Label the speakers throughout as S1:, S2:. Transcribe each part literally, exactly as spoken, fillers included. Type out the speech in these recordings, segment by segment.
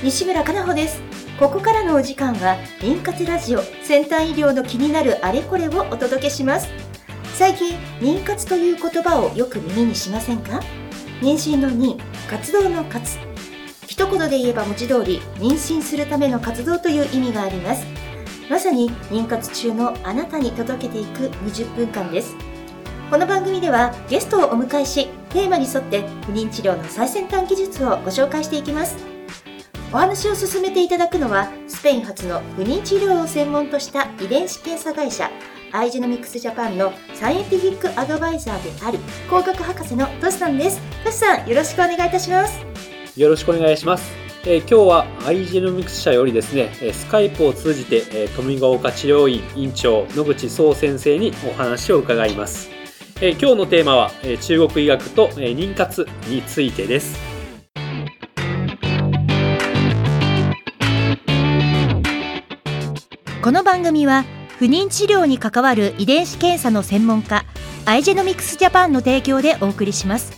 S1: 西村かなほです。ここからのお時間は妊活ラジオ、先端医療の気になるあれこれをお届けします。最近妊活という言葉をよく耳にしませんか？妊娠の妊、活動の活、一言で言えば文字通り妊娠するための活動という意味があります。まさに妊活中のあなたに届けていくにじゅっぷんかんです。この番組ではゲストをお迎えし、テーマに沿って不妊治療の最先端技術をご紹介していきます。お話を進めていただくのは、スペイン発の不妊治療を専門とした遺伝子検査会社アイジェノミクスジャパンのサイエンティフィックアドバイザーであり、工学博士のトシさんです。トシさん、よろしくお願いいたします。
S2: よろしくお願いします。えー、今日はアイジェノミクス社よりですね、スカイプを通じて、えー、富ヶ丘治療院院長野口壮先生にお話を伺います。えー、今日のテーマは、えー、中国医学と、えー、妊活についてです。
S1: この番組は不妊治療に関わる遺伝子検査の専門家アイジェノミクスジャパンの提供でお送りします。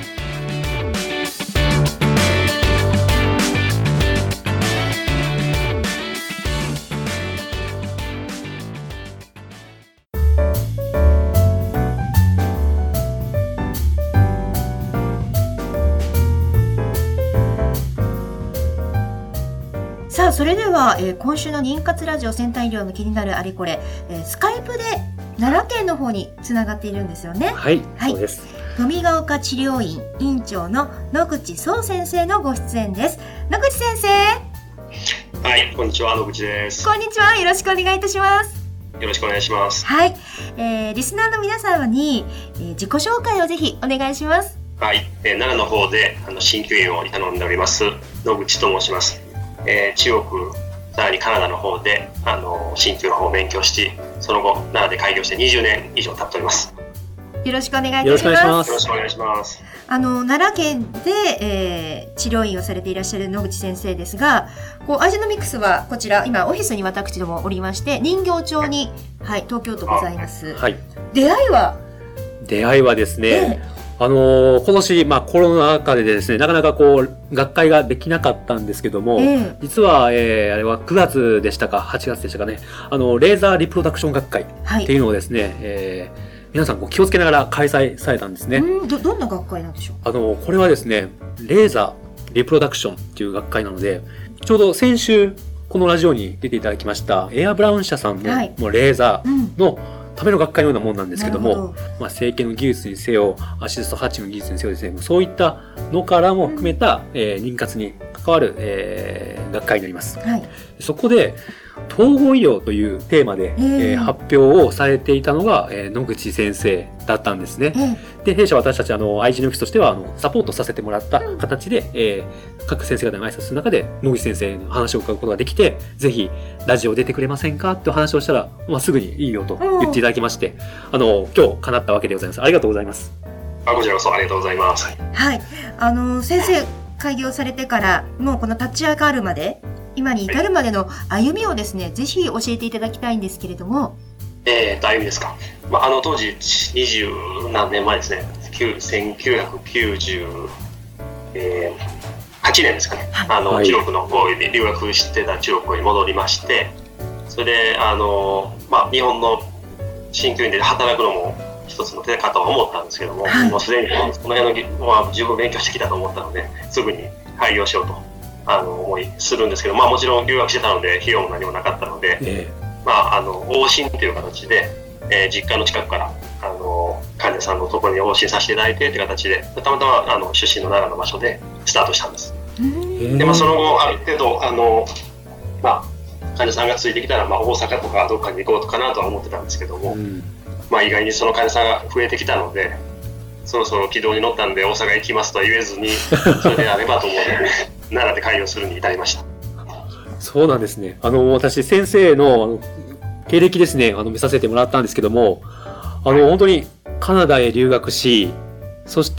S1: さあ、それでは、えー、今週の妊活ラジオ先端医療の気になるあれこれ、えー、スカイプで奈良県の方につながっているんですよね。
S2: はい、はい、そうです。
S1: 富ヶ丘治療院院長の野口壮先生のご出演です。野口先生。
S3: はい、こんにちは、野口です。
S1: こんにちは、よろしくお願いいたします。
S3: よろしくお願いします。
S1: はい、えー、リスナーの皆様に、えー、自己紹介をぜひお願いします。
S3: はい、えー、奈良の方であの鍼灸院を営んでおります野口と申します。えー、中国、さらにカナダの方であの鍼灸の方を勉強し、その後奈良で開業してにじゅうねん以上経っております。
S1: よろしくお願いいたします。よ
S3: ろしくお願いします。
S1: あの奈良県で、えー、治療院をされていらっしゃる野口先生ですが、こうアイジェノミクスはこちら今オフィスに私どもおりまして、人形町に、はい、東京都ございます。
S2: はい、
S1: 出会いは
S2: 出会いはですね、えーあのー、今年、まあ、コロナ禍でですね、なかなかこう、学会ができなかったんですけども、えー、実は、えー、あれはくがつでしたか、はちがつでしたかね、あの、レーザーリプロダクション学会っていうのをですね、はい、えー、皆さんこう気をつけながら開催されたんですね。
S1: うんど、どんな学会なんでしょう？
S2: あの、これはですね、レーザーリプロダクションっていう学会なので、ちょうど先週、このラジオに出ていただきました、エアブラウン社さんの、はい、もうレーザーの、うんための学会のようなもんなんですけども、どまあ、整形の技術にせよ、アシストハッチの技術にせよですね、そういったのからも含めた、うんえー、妊活に関わる、えー、学会になります。はい、そこで、統合医療というテーマで、えーえー、発表をされていたのが、えー、野口先生だったんですね。えー、で、弊社私たち、あの、アイジェノミクスとしては、あの、サポートさせてもらった形で、うんえー、各先生方の挨拶の中で、野口先生の話を伺うことができて、ぜひ、ラジオ出てくれませんかってお話をしたら、まあ、すぐにいいよと言っていただきまして、あの、今日叶ったわけでございます。ありがとうございます。
S3: あ、こちらこそありがとうございます。
S1: はい。あの、先生、開業されてから、もうこの立ち上がるまで、今に至るまでの歩みをですね、はい、ぜひ教えていただきたいんですけれども。
S3: えーと、歩みですか。まあ、あの、当時、二十何年前ですね、せんきゅうひゃくきゅうじゅうはちねんですかね、はい、あの、中国の方で留学してた中国に戻りまして、それで、あの、まあ、日本の鍼灸院で働くのも一つの手かと思ったんですけども、はい、もうすでにこの辺の、まあ、十分勉強してきたと思ったので、すぐに開業しようと。あの思いするんですけど、まあ、もちろん留学してたので費用も何もなかったので、えーまあ、あの往診という形で、えー、実家の近くからあの患者さんのところに往診させていただいてという形でたまたまあの出身の奈良の場所でスタートしたんです。で、まあ、その後ある程度あの、まあ、患者さんがついてきたら、まあ、大阪とかどっかに行こうかなとは思ってたんですけども、うんまあ、意外にその患者さんが増えてきたのでそろそろ軌道に乗ったんで大阪行きますとは言えずにそれであればと思って奈良で開業するに至りました。
S2: そうなんですね。あの私先生のあの経歴ですね、あの見させてもらったんですけども、あの、はい、本当にカナダへ留学し、そして、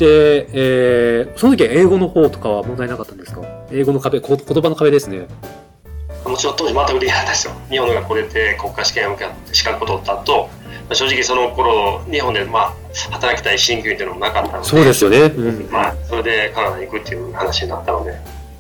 S2: えー、その時は英語の方とかは問題なかったんですか？英語の壁、こ言葉の壁ですね。
S3: もちろん当時全くできなかったですよ。日本の学校出て国家試験を受けて資格を取った後、正直その頃日本でまあ働きたい鍼灸院というのもなかったので、
S2: そうですよね。うん、
S3: まあそれでカナダに行くっていう話になったので、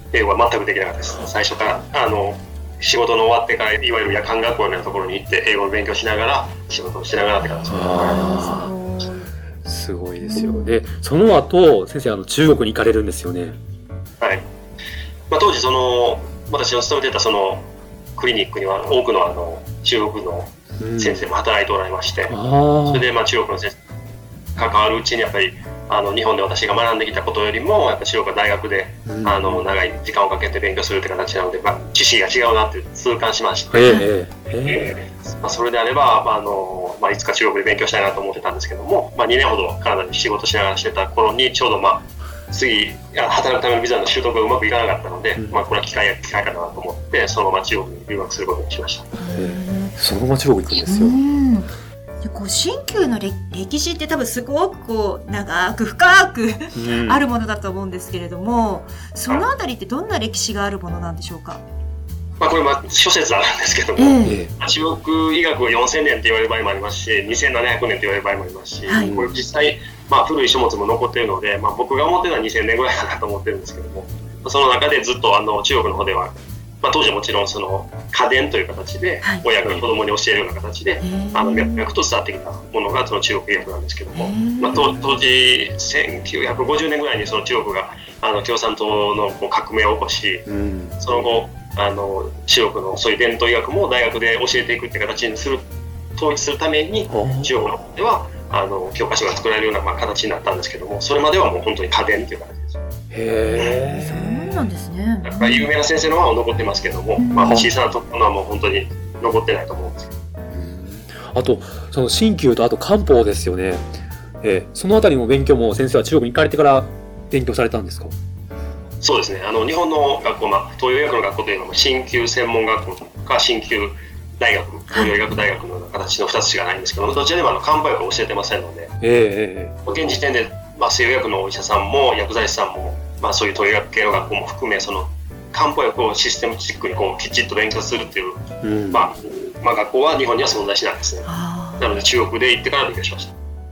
S3: 英語は全くできなかったです。最初からあの仕事の終わってからいわゆる夜間学校のようなところに行って英語を勉強しながら仕事をしながらって感じ
S2: です。すごいですよ。でその後先生あの中国に行かれるんですよね。
S3: はい。まあ、当時その私の勤めてたそのクリニックには多くのあの中国の先生も働いておられまして、うん、それでまあ中国の先生関わるうちにやっぱりあの日本で私が学んできたことよりもやっぱ中国は大学で、うん、あの長い時間をかけて勉強するという形なので、まあ、知識が違うなって痛感しまして、えーえーまあ、それであれば、まああのまあ、いつか中国で勉強したいなと思ってたんですけども、まあ、にねんほどカナダで仕事しながらしてた頃にちょうど、まあ、次働くためのビザの習得がうまくいかなかったので、うんまあ、これは機会や機会かなと思ってそのまま中国に留学することにしました。
S2: えー、そのまま中国行くんですよ。
S1: うんでこう新旧の歴史って多分すごくこう長く深く、うん、あるものだと思うんですけれどもそのあたりってどんな歴史があるものなんでしょうか。
S3: まあ、これまあ諸説あるんですけども、えー、中国医学はよんせんねんと言われる場合もありますしにせんななひゃくねんと言われる場合もありますし、はい、これ実際、まあ、古い書物も残っているので、まあ、僕が思ってるのはにせんねんぐらいかなと思ってるんですけどもその中でずっとあの中国の方ではまあ、当時はもちろんその家伝という形で親が子供に教えるような形で、はい、あの脈々と伝わってきたものがその中国医学なんですけども、まあ、当時せんきゅうひゃくごじゅうねんぐらいにその中国があの共産党のこう革命を起こし、うん、その後あの中国のそういう伝統医学も大学で教えていくっていう形にする統一するために中国の方ではあの教科書が作られるようなまあ形になったんですけどもそれまではもう本当に家伝という形です。
S1: へー、そうなんですね。
S3: だから有名な先生のは残ってますけども、まあ、小さなところはもう本当に残ってないと思うんですけど。
S2: あとその新旧とあと漢方ですよね。えー、そのあたりも勉強も先生は中国に行かれてから勉強されたんですか。
S3: そうですね。あの日本の学校、まあ、東洋医学の学校というのも新旧専門学校か新旧大学東洋医学大学のような形のふたつしかないんですけどもどちらでもあの漢方薬を教えてませんので、えー、現時点で、まあ、西洋薬のお医者さんも薬剤師さんもまあ、そういう東洋医学系の学校も含めその漢方薬をシステムチックにこうきちっと勉強するっていう、うんまあまあ、学校は日本には存在しないんですね。なので中国で行ってから勉強しました。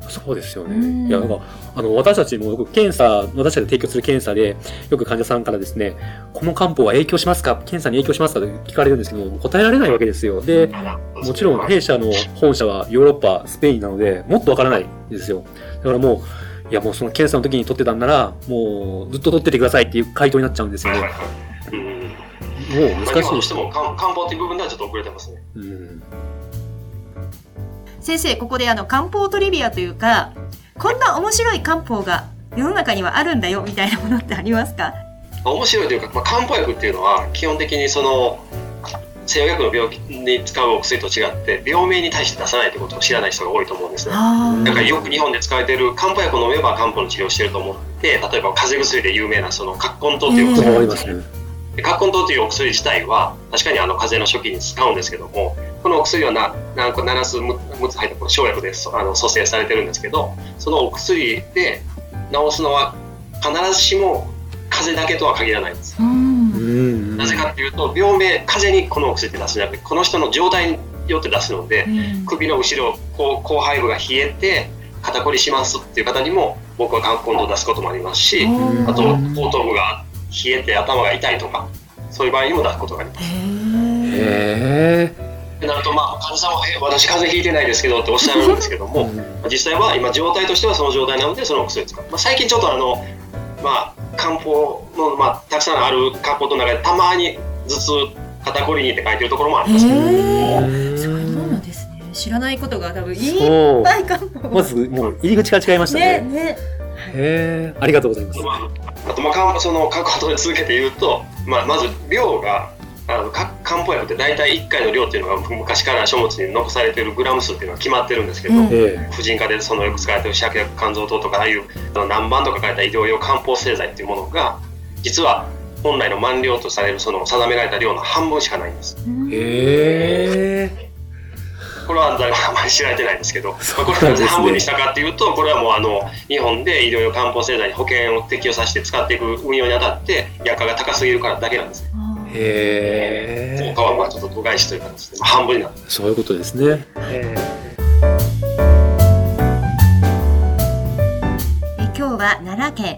S2: そうですよね。いやなんかあの私たちもよく検査私たちが提供する検査でよく患者さんからですねこの漢方は影響しますか検査に影響しますかと聞かれるんですけど答えられないわけですよ。でもちろん弊社の本社はヨーロッパスペインなのでもっとわからないんですよ。だからもういやもうその検査の時に取ってたんならもうずっと取っててくださいっていう回答になっちゃうんですよね。うん、もう難しい。
S3: まあ、今としても漢方っていう部分ではちょっと遅れてますね。うん、
S1: 先生ここであの漢方トリビアというかこんな面白い漢方が世の中にはあるんだよみたいなものってありますか。
S3: 面白いというか、まあ、漢方薬っていうのは基本的にその西洋薬の病気に使うお薬と違って病名に対して出さないということを知らない人が多いと思うんですね。だからよく日本で使われている漢方薬を飲めば漢方の治療をしていると思って例えば風邪薬で有名なその葛根湯というお薬がありますね。葛根湯というお薬自体は確かにあの風邪の初期に使うんですけどもこのお薬はなななつむつ入ったこの生薬であの蘇生されてるんですけどそのお薬で治すのは必ずしも風邪だけとは限らないんです。なぜかというと病名風邪にこのお薬って出すんじゃなくてこの人の状態によって出すので首の後ろ後背部が冷えて肩こりしますっていう方にも僕は葛根湯を出すこともありますしあと後頭部が冷えて頭が痛いとかそういう場合にも出すことがあります。へー。なるとまあ患者さんは私風邪ひいてないですけどっておっしゃるんですけども実際は今状態としてはその状態なのでそのお薬を使う、まあ、最近ちょっとあのまあ漢方の、まあ、たくさんある漢方の中でたまに頭痛肩こりにって書いてるところもありますけどもそう
S1: いうものですね。知らないことが多分いっぱい漢方
S2: まずもう入り口が違いましたね。ねねへーありがとうございます。
S3: あとまあその漢方で続けて言うと、まあ、まず量があの漢方薬って大体いっかいの量っていうのが昔から書物に残されているグラム数っていうのは決まってるんですけど、うん、婦人科でそのよく使われている芍薬甘草湯とかああいう何番とか書かれた医療用漢方製剤っていうものが実は本来の満量とされるその定められた量の半分しかないんです。へー。これは誰もあまり知られてないんですけど、まあ、これをなぜ半分にしたかっていうとこれはもうあの日本で医療用漢方製剤に保険を適用させて使っていく運用にあたって薬価が高すぎるからだけなんですね。へー。効果はまあちょっと度外視という形で、まあ、半分になる。
S2: そういうことですね。へ
S1: ー。今日は奈良県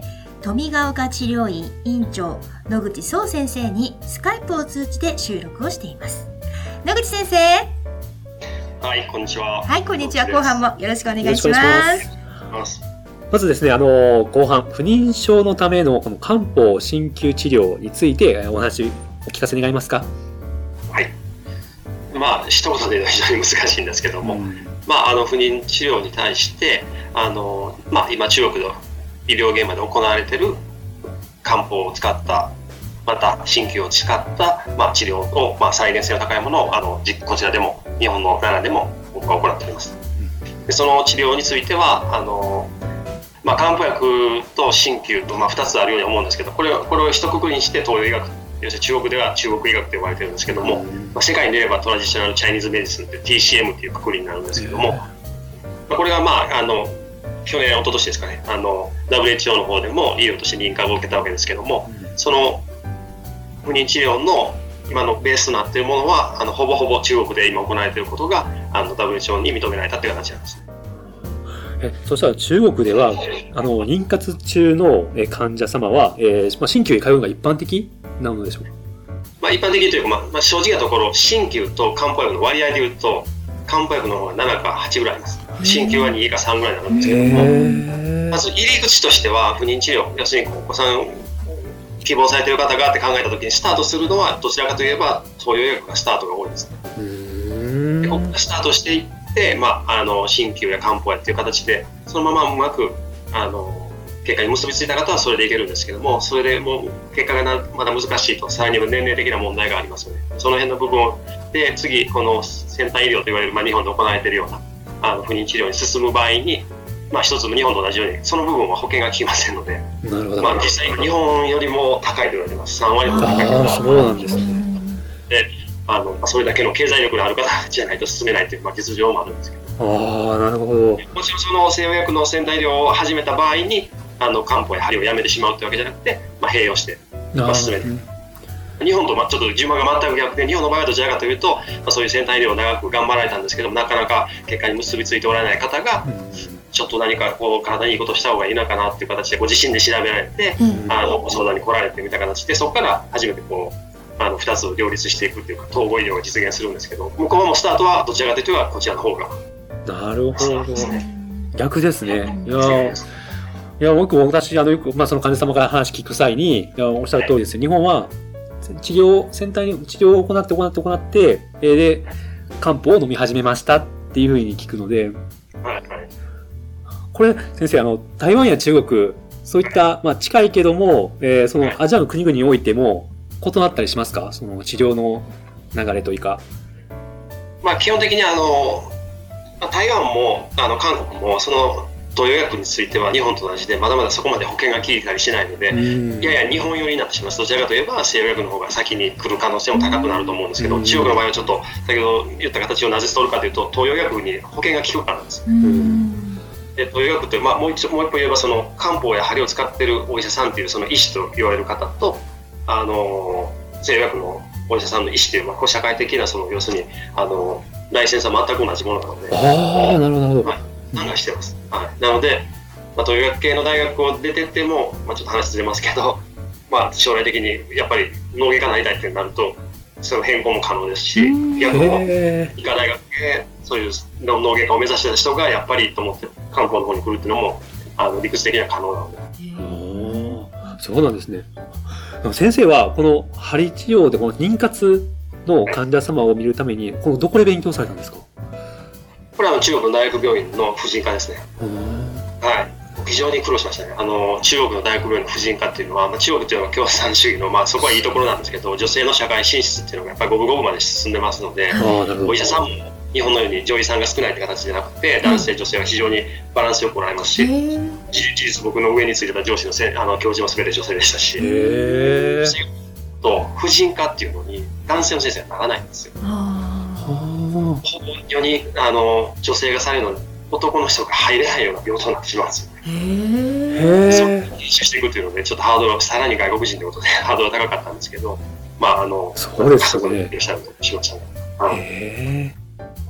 S1: 富ヶ丘治療院院長野口壮先生にスカイプを通じて収録をしています。野口先生。
S3: はい、こんにちは。
S1: はい、こんにちは。後半もよろしくお願いします。
S2: まずですね、あの後半不妊症のためのこの漢方鍼灸治療についてお話お聞かせ願えますか。
S3: はい。まあ一言で言うと非常に難しいんですけども、うん、まああの不妊治療に対してあのまあ今中国の医療現場で行われている漢方を使ったまた鍼灸を使った、まあ、治療を、まあ、再現性の高いものをあのこちらでも日本の奈良でも僕は行っております。でその治療についてはあの、まあ、漢方薬と鍼灸と、まあ、ふたつあるように思うんですけど、これをこれを一括りにして東洋医学、要するに中国では中国医学と呼ばれてるんですけども、まあ、世界に出ればトラディショナルチャイニーズメディスンって ティーシーエム っていう括りになるんですけども、まあ、これがまああの去年一昨年ですかね、あの ダブリューエイチオー の方でも医療として認可を受けたわけですけども、その不妊治療の今のベースとなっているものはあのほぼほぼ中国で今行われていることがあの ダブリューエイチオー に認められたという形なんです。
S2: えそしたら中国ではあの妊活中の患者様は、えーまあ、鍼灸に通うのが一般的なのでしょうか。
S3: まあ、一般的というか、まあまあ、正直なところ鍼灸と漢方薬の割合でいうと漢方薬の方がななかはちぐらいあります。鍼灸はにかさんぐらいになるんですけども、まず入り口としては不妊治療、要するにお子さん希望されている方がって考えた時にスタートするのはどちらかといえば東洋医学がスタートが多いです。でここからスタートしていって、まあ、あの鍼灸や漢方薬という形でそのままうまくあの結果に結びついた方はそれでいけるんですけども、それでもう結果がなまだ難しいと、さらには年齢的な問題がありますので、その辺の部分で次この先端医療といわれる、まあ、日本で行われているようなあの不妊治療に進む場合に、まあ、一つ日本と同じようにその部分は保険が効きませんので、
S2: なるほど、
S3: まあ、実際日本よりも高いと言われてます。さんわりも高いと言われてます。
S2: そうなんですね。
S3: であのそれだけの経済力のある方じゃないと進めないという、まあ、実情もあるんですけど、
S2: ああ、なるほど。
S3: もちろんその西洋薬の先端医療を始めた場合にあの漢方や針をやめてしまうというわけじゃなくて、まあ、併用して、まあ、進めていく。日本とまあちょっと順番が全く逆で、日本の場合はどちらかというと、まあ、そういう先端医療を長く頑張られたんですけども、なかなか結果に結びついておられない方が、うん、ちょっと何かこう体にいいことをした方がいいのかなっていう形でご自身で調べられて、うん、あのご相談に来られてみたいな形で、そこから初めてこうあのふたつを両立していくっていうか統合医療が実現するんですけど、向こうもスタートはどちらかというとこちらの方が
S2: なるほど、逆ですね。いやいや僕も私あのよく、まあ、その患者様から話聞く際に、いやおっしゃる通りですよ。日本は治療先端に治療を行って行って行ってで漢方を飲み始めましたっていうふうに聞くので、はいはい、これ先生あの台湾や中国そういった、まあ、近いけども、えー、そのアジアの国々においても異なったりしますか、その治療の流れというか。
S3: まあ基本的にあの台湾もあの韓国もその東洋薬については日本と同じでまだまだそこまで保険が効いたりしないので、やや日本寄りになってしまいます。どちらかといえば西洋薬の方が先に来る可能性も高くなると思うんですけど、中国の場合はちょっと先ほど言った形をなぜ取るかというと東洋薬に保険が効くからなんです。で東洋薬って、まあ、もう一もう一歩言えばその漢方や針を使っているお医者さんというその医師と言われる方とあの西洋薬のお医者さんの医師という、まあ、社会的なその要するにあのライセンスは全く同じものなので、
S2: ああなるほどなるほど、
S3: はい、考えしてます。はい、なので、まあ、東洋薬系の大学を出てっても、まあ、ちょっと話ずれますけど、まあ、将来的にやっぱり脳外科になりたいってなるとその変更も可能ですし、逆も医科大学でそういう脳外科を目指してた人がやっぱりと思って漢方の方に来るっていうのもあの理屈的には可能なので。
S2: おそうなんですね。先生はこの針治療でこの妊活の患者様を見るためにこのどこで勉強されたんですか。
S3: これは中国の大学病院の婦人科ですね。はい、非常に苦労しましたね。あの中国の大学病院の婦人科っていうのは、まあ、中国というのは共産主義の、まあ、そこはいいところなんですけど、女性の社会進出っていうのがやっぱり五分五分まで進んでますので、お医者さんも日本のように女医さんが少ないって形じゃなくて、男性女性は非常にバランスよくおられますし、事実僕の上についてた上司のせあの教授も全て女性でしたし、へと婦人科っていうのに男性の先生はならないんですよ。ほぼ世にあの女性がされるのに男の人が入れないような病棟になってしまうんですよね。そこに入手していくというのでちょっとハードルはさらに外国人ということでハードルが高かったんですけど、まああの
S2: そうですね。
S3: しましたね。はい、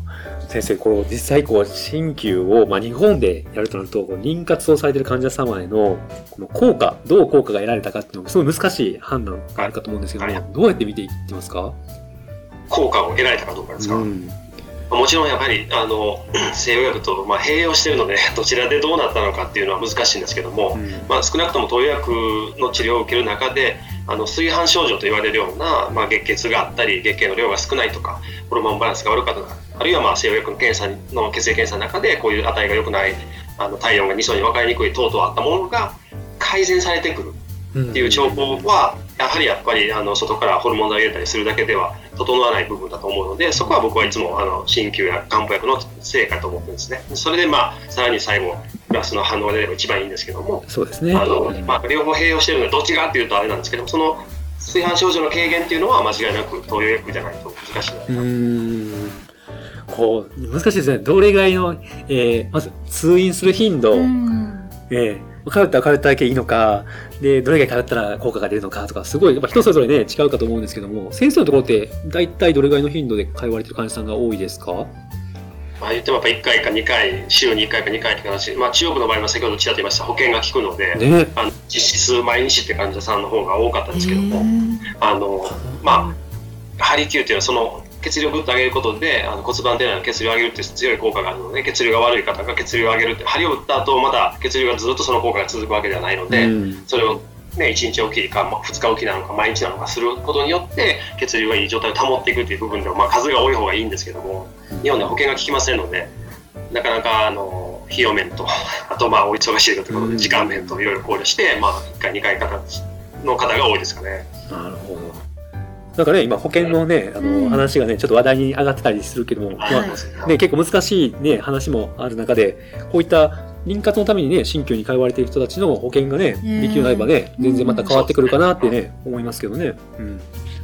S2: 先生、こう実際こう鍼灸を、まあ、日本でやるとなると、こう妊活をされている患者様へのこの効果、どう効果が得られたかっていうのがすごい難しい判断があるかと思うんですけども、はい、どうやって見ていってますか？
S3: 効果を得られたかどうかですか？うん、もちろんやっぱりあの西洋薬とまあ併用しているので、どちらでどうなったのかっていうのは難しいんですけども、うん、まあ、少なくとも東洋薬の治療を受ける中で、あの水斑症状と言われるような、まあ、月経があったり、月経の量が少ないとか、ホルモンバランスが悪かったとか、あるいはまあ西洋薬の検査の血液検査の中でこういう値が良くない、あの体温がに層に分かりにくい等々あったものが改善されてくるっていう兆候は、やはりやっぱりあの外からホルモン剤を入れたりするだけでは整わない部分だと思うので、そこは僕はいつもあの鍼灸や漢方薬の成果と思ってるんですね。それでまあさらに最後プラスの反応が出れば一番いいんですけども、
S2: そうですね、
S3: あの、まあ、両方併用しているのでどっちがっていうとあれなんですけども、その水斑症状の軽減っていうのは間違いなく東洋薬じゃないと難しいんじゃないか。うーん、
S2: こう難しいですね。どれぐらいの、えー、まず通院する頻度、えー、通ったら通っただけいいのかで、どれぐらい通ったら効果が出るのかとか、すごいやっぱ人それぞれね違うかと思うんですけども、先生のところって大体どれぐらいの頻度で通われてる患者さんが多いですか？
S3: まあ、言ってもやっぱいっかいかにかい、週にいっかいかにかいって形で、まあ、中国の場合は先ほどちらっと言いました保険が効くので、ね、あの実質毎日って患者さんの方が多かったんですけども、あの、まあ、ハリキューっていうのはその血流をぐっと上げることで、あの骨盤底内の血流を上げるって強い効果があるので、血流が悪い方が血流を上げるって、針を打った後まだ血流がずっとその効果が続くわけではないので、うん、それを、ね、いちにちおきかふつかおきなのか毎日なのかすることによって血流がいい状態を保っていくっていう部分では、まあ、数が多い方がいいんですけども、日本では保険が効きませんので、なかなかあの費用面と、あとまあお忙しいということで時間面といろいろ考慮して、まあ、いっかいにかいの方が多いですかね。
S2: なるほど。なんかね、今保険のね、あの、うん、話がね、ちょっと話題に上がってたりするけども、はい、まあね、結構難しいね、話もある中で、こういった妊活のためにね、鍼灸に通われている人たちの保険がね、できるようになればね、全然また変わってくるかなってね、うん、思いますけどね。うん、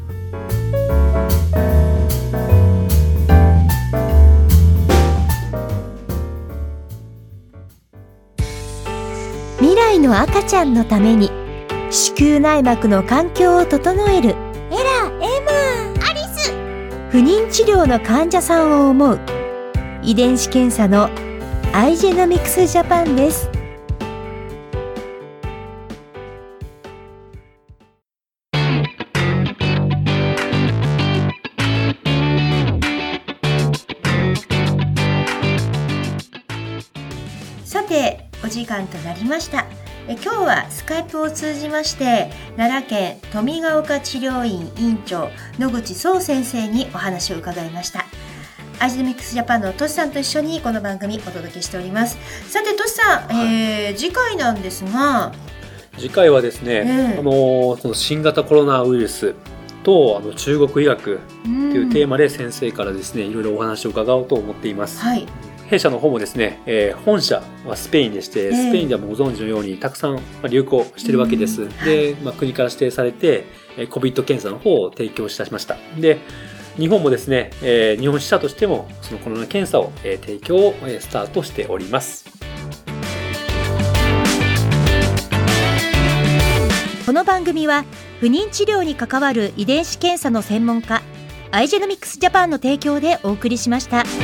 S1: 未来の赤ちゃんのために子宮内膜の環境を整えるエラ、エマ、アリス。不妊治療の患者さんを思う遺伝子検査のアイジェノミクスジャパンです。さて、お時間となりました。え今日はスカイプを通じまして奈良県富ヶ丘治療院院長野口壮先生にお話を伺いました。アイジェノミクスジャパンのトシさんと一緒にこの番組お届けしております。さてトシさん、はい、えー、次回なんですが、
S2: 次回はですね、えー、あのその新型コロナウイルスとあの中国医学というテーマで先生からですね、いろいろお話を伺おうと思っています。はい、弊社の方もですね、えー、本社はスペインでして、スペインではもうご存知のようにたくさん流行しているわけです。で、まあ、国から指定されて コビッド 検査の方を提供いたしました。で、日本もですね、えー、日本支社としてもそのコロナ検査を、えー、提供を、えー、スタートしております。
S1: この番組は不妊治療に関わる遺伝子検査の専門家アイジェノミクスジャパンの提供でお送りしました。